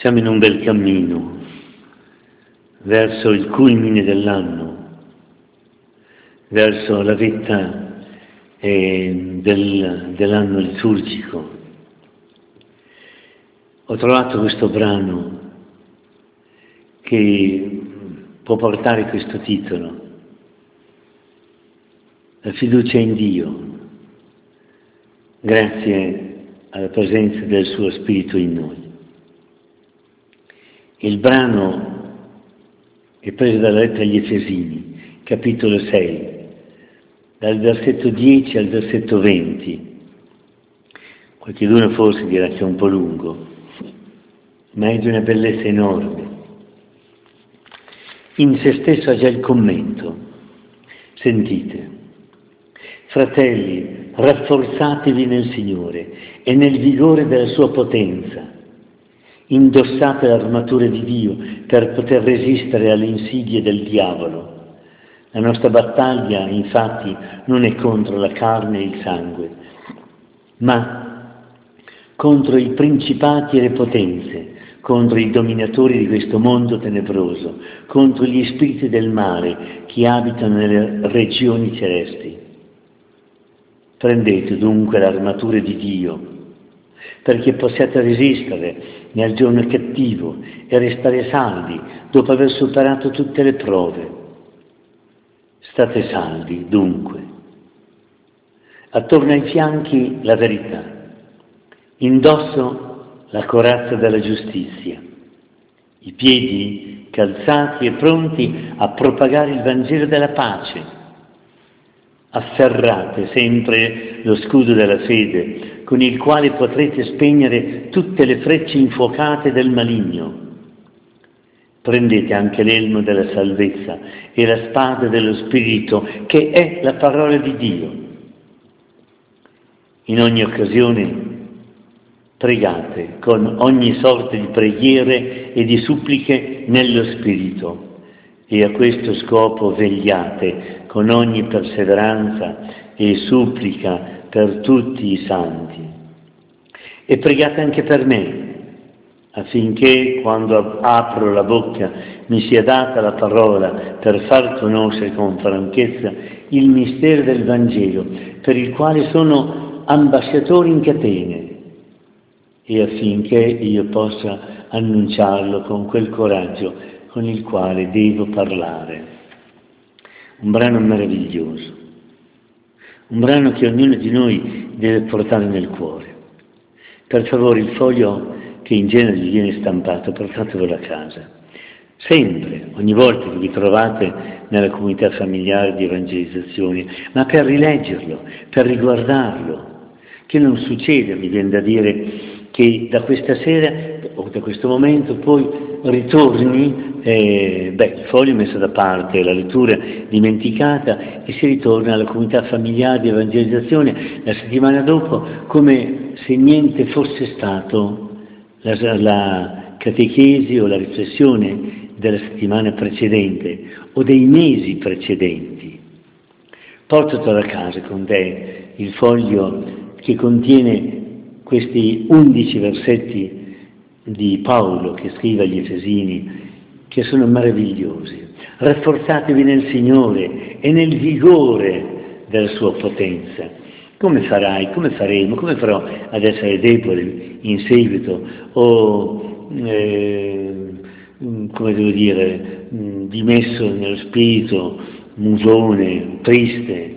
Siamo in un bel cammino verso il culmine dell'anno, verso la vetta dell'anno liturgico. Ho trovato questo brano che può portare questo titolo: la fiducia in Dio, grazie alla presenza del suo Spirito in noi. Il brano è preso dalla lettera agli Efesini, capitolo 6, dal versetto 10 al versetto 20. Qualcuno forse dirà che è un po' lungo, ma è di una bellezza enorme. In se stesso ha già il commento. Sentite: fratelli, rafforzatevi nel Signore e nel vigore della sua potenza. Indossate l'armatura di Dio per poter resistere alle insidie del diavolo. La nostra battaglia, infatti, non è contro la carne e il sangue, ma contro i principati e le potenze, contro i dominatori di questo mondo tenebroso, contro gli spiriti del male che abitano nelle regioni celesti. Prendete dunque l'armatura di Dio, perché possiate resistere nel giorno cattivo e restare saldi dopo aver superato tutte le prove. State saldi, dunque. Attorno ai fianchi la verità, indosso la corazza della giustizia, i piedi calzati e pronti a propagare il Vangelo della pace. Afferrate sempre lo scudo della fede, con il quale potrete spegnere tutte le frecce infuocate del maligno. Prendete anche l'elmo della salvezza e la spada dello Spirito, che è la parola di Dio. In ogni occasione pregate con ogni sorta di preghiere e di suppliche nello Spirito, e a questo scopo vegliate con ogni perseveranza e supplica per tutti i santi. E pregate anche per me, affinché quando apro la bocca mi sia data la parola per far conoscere con franchezza il mistero del Vangelo, per il quale sono ambasciatore in catene, e affinché io possa annunciarlo con quel coraggio con il quale devo parlare. Un brano meraviglioso, un brano che ognuno di noi deve portare nel cuore. Per favore, il foglio che in genere gli viene stampato, portatevelo a casa. Sempre, ogni volta che vi trovate nella comunità familiare di evangelizzazione, ma per rileggerlo, per riguardarlo. Che non succeda, mi viene da dire, che da questa sera o da questo momento poi ritorni, il foglio messo da parte, la lettura dimenticata, e si ritorna alla comunità familiare di evangelizzazione la settimana dopo come se niente fosse stato la catechesi o la riflessione della settimana precedente o dei mesi precedenti. Portatelo a casa con te il foglio che contiene questi 11 versetti di Paolo che scrive agli Efesini, che sono meravigliosi. Rafforzatevi nel Signore e nel vigore della sua potenza. Come farai, come faremo, come farò ad essere debole in seguito o, come devo dire, dimesso nello spirito, musone, triste?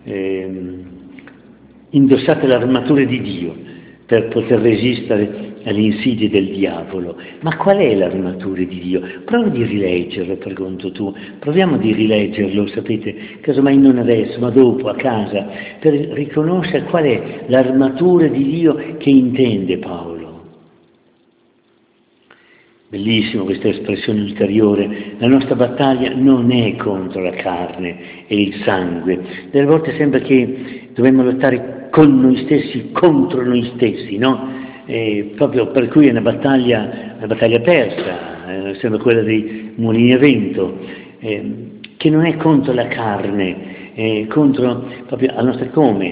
Indossate l'armatura di Dio per poter resistere alle insidie del diavolo. Ma qual è l'armatura di Dio? Prova di rileggerlo, per conto tuo. Proviamo di rileggerlo, sapete, casomai non adesso, ma dopo, a casa, per riconoscere qual è l'armatura di Dio che intende Paolo. Bellissimo questa espressione ulteriore. La nostra battaglia non è contro la carne e il sangue. Delle volte sembra che dobbiamo lottare con noi stessi, contro noi stessi, no? Proprio per cui è una battaglia persa, sembra quella dei mulini a vento, che non è contro la carne, contro proprio la nostra come?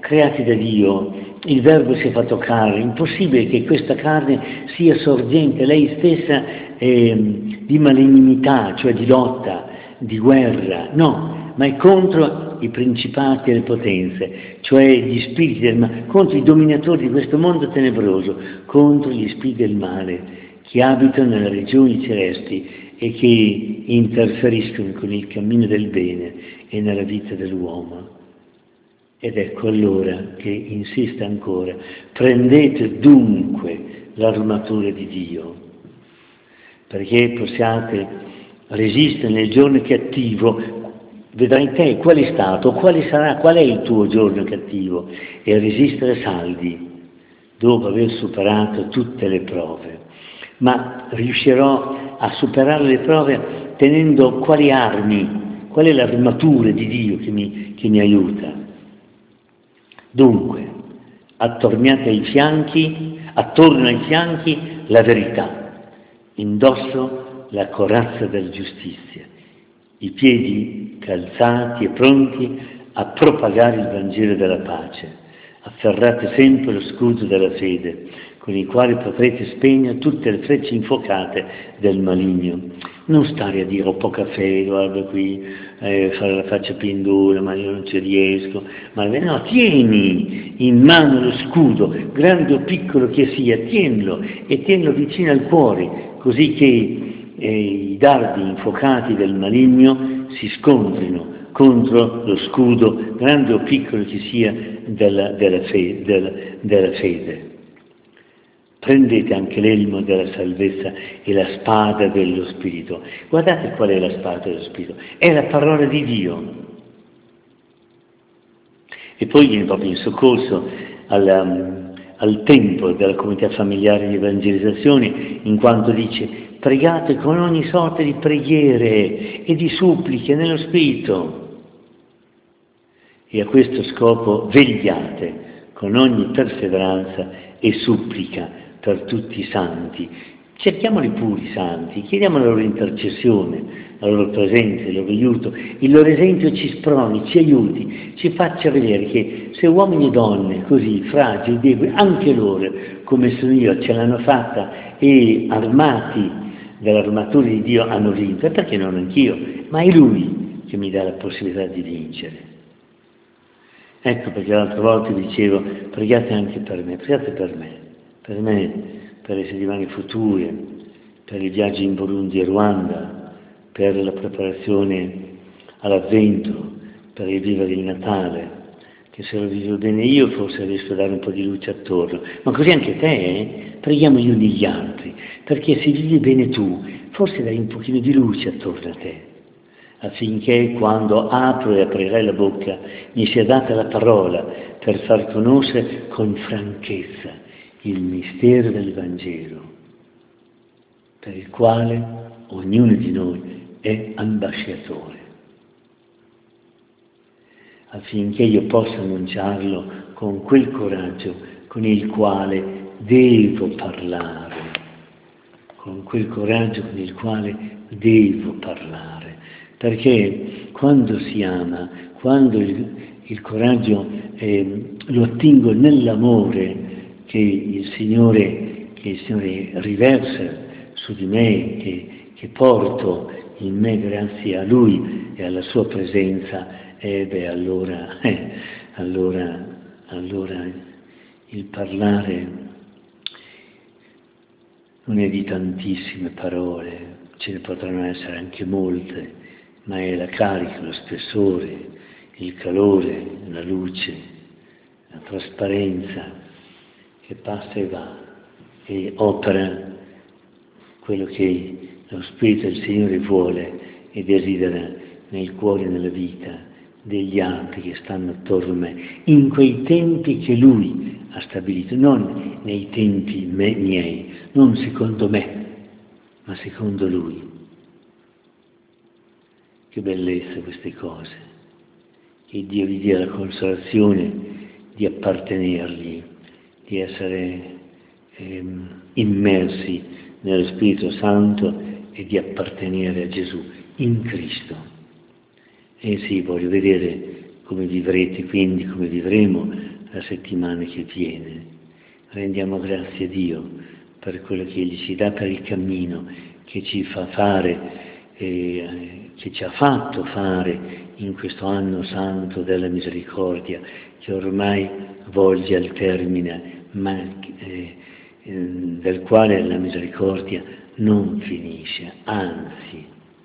creati da Dio, il Verbo si è fatto carne, impossibile che questa carne sia sorgente lei stessa di malignità, cioè di lotta, di guerra, no, ma è contro i principati e le potenze, cioè gli spiriti del male, contro i dominatori di questo mondo tenebroso, contro gli spiriti del male che abitano nelle regioni celesti e che interferiscono con il cammino del bene e nella vita dell'uomo. Ed ecco allora che insiste ancora: prendete dunque l'armatura di Dio, perché possiate resistere nel giorno cattivo. Vedrai te qual è stato, quale sarà, qual è il tuo giorno cattivo, e resistere saldi, dopo aver superato tutte le prove. Ma riuscirò a superare le prove tenendo quali armi, qual è l'armatura di Dio che mi aiuta. Dunque, attorno ai fianchi la verità, indosso la corazza della giustizia, i piedi calzati e pronti a propagare il Vangelo della pace. Afferrate sempre lo scudo della fede, con il quale potrete spegnere tutte le frecce infuocate del maligno. Non stare a dire ho poca fede, guarda qui, fare la faccia pendura, ma io non ci riesco. Ma no, tieni in mano lo scudo, grande o piccolo che sia, tienilo e tienilo vicino al cuore, così che i dardi infuocati del maligno si scontrino contro lo scudo, grande o piccolo che sia, della fede. Prendete anche l'elmo della salvezza e la spada dello Spirito. Guardate qual è la spada dello Spirito, è la parola di Dio. E poi viene proprio in soccorso al tempo della comunità familiare di evangelizzazione, in quanto dice: pregate con ogni sorta di preghiere e di suppliche nello Spirito. E a questo scopo vegliate con ogni perseveranza e supplica per tutti i santi. Cerchiamoli puri santi, chiediamo la loro intercessione, la loro presenza, il loro aiuto, il loro esempio ci sproni, ci aiuti, ci faccia vedere che se uomini e donne così fragili, deboli, anche loro, come sono io, ce l'hanno fatta e armati dell'armatura di Dio hanno vinto, e perché non anch'io? Ma è Lui che mi dà la possibilità di vincere. Ecco perché l'altra volta dicevo: pregate anche per me, per le settimane future, per i viaggi in Burundi e Ruanda, per la preparazione all'Avvento, per il vivere il Natale, che se lo vivo bene io forse riesco a dare un po' di luce attorno, ma così anche te, preghiamo gli uni gli altri, perché se vivi bene tu, forse dai un pochino di luce attorno a te, affinché quando apro e aprirai la bocca mi sia data la parola per far conoscere con franchezza il mistero del Vangelo, per il quale ognuno di noi è ambasciatore, affinché io possa annunciarlo con quel coraggio con il quale devo parlare, perché quando si ama, quando il coraggio lo attingo nell'amore che il Signore riversa su di me, che porto in me grazie a Lui e alla Sua presenza, allora il parlare non è di tantissime parole, ce ne potranno essere anche molte, ma è la carica, lo spessore, il calore, la luce, la trasparenza che passa e va e opera quello che lo Spirito del Signore vuole e desidera nel cuore e nella vita degli altri che stanno attorno a me, in quei tempi che Lui ha stabilito, non nei tempi miei, non secondo me, ma secondo Lui. Che bellezza queste cose, che Dio vi dia la consolazione di appartenergli, di essere immersi nello Spirito Santo e di appartenere a Gesù in Cristo. E sì, voglio vedere come vivrete quindi, come vivremo la settimana che viene. Rendiamo grazie a Dio per quello che Egli ci dà, per il cammino che ci fa fare, che ci ha fatto fare in questo anno santo della misericordia, che ormai volge al termine, ma del quale la misericordia non finisce, anzi,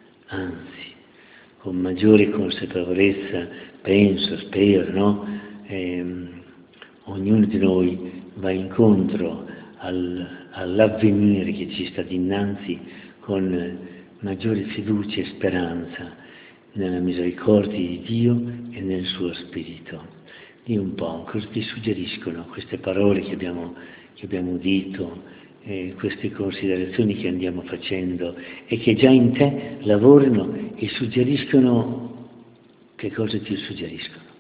con maggiore consapevolezza, penso, spero, no? Ognuno di noi va incontro all'avvenire che ci sta dinanzi con maggiore fiducia e speranza nella misericordia di Dio e nel suo Spirito. Di un po', cosa ti suggeriscono queste parole che abbiamo detto, queste considerazioni che andiamo facendo e che già in te lavorano e suggeriscono, che cosa ti suggeriscono?